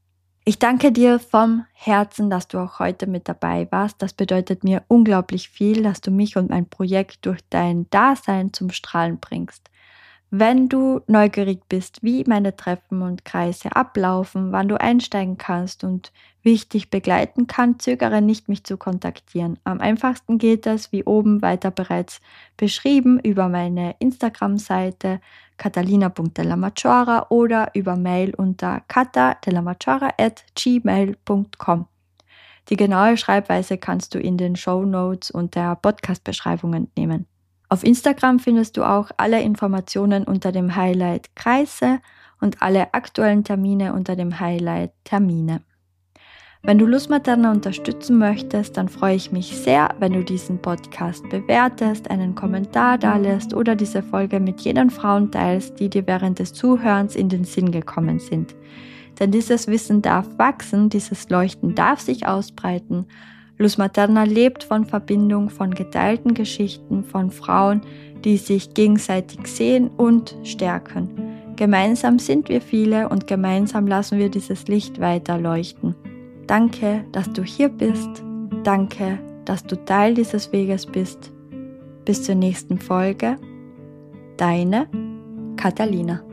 A: Ich danke dir vom Herzen, dass du auch heute mit dabei warst. Das bedeutet mir unglaublich viel, dass du mich und mein Projekt durch dein Dasein zum Strahlen bringst. Wenn du neugierig bist, wie meine Treffen und Kreise ablaufen, wann du einsteigen kannst und wie ich dich begleiten kann, zögere nicht, mich zu kontaktieren. Am einfachsten geht es, wie oben weiter bereits beschrieben, über meine Instagram-Seite catalina punkt dellamaggiora oder über Mail unter kata dellamaggiora at gmail punkt com. Die genaue Schreibweise kannst du in den Shownotes und der Podcast-Beschreibung entnehmen. Auf Instagram findest du auch alle Informationen unter dem Highlight Kreise und alle aktuellen Termine unter dem Highlight Termine. Wenn du Luz Materna unterstützen möchtest, dann freue ich mich sehr, wenn du diesen Podcast bewertest, einen Kommentar dalässt oder diese Folge mit jenen Frauen teilst, die dir während des Zuhörens in den Sinn gekommen sind. Denn dieses Wissen darf wachsen, dieses Leuchten darf sich ausbreiten. Luz Materna lebt von Verbindung, von geteilten Geschichten, von Frauen, die sich gegenseitig sehen und stärken. Gemeinsam sind wir viele und gemeinsam lassen wir dieses Licht weiter leuchten. Danke, dass du hier bist. Danke, dass du Teil dieses Weges bist. Bis zur nächsten Folge. Deine Catalina.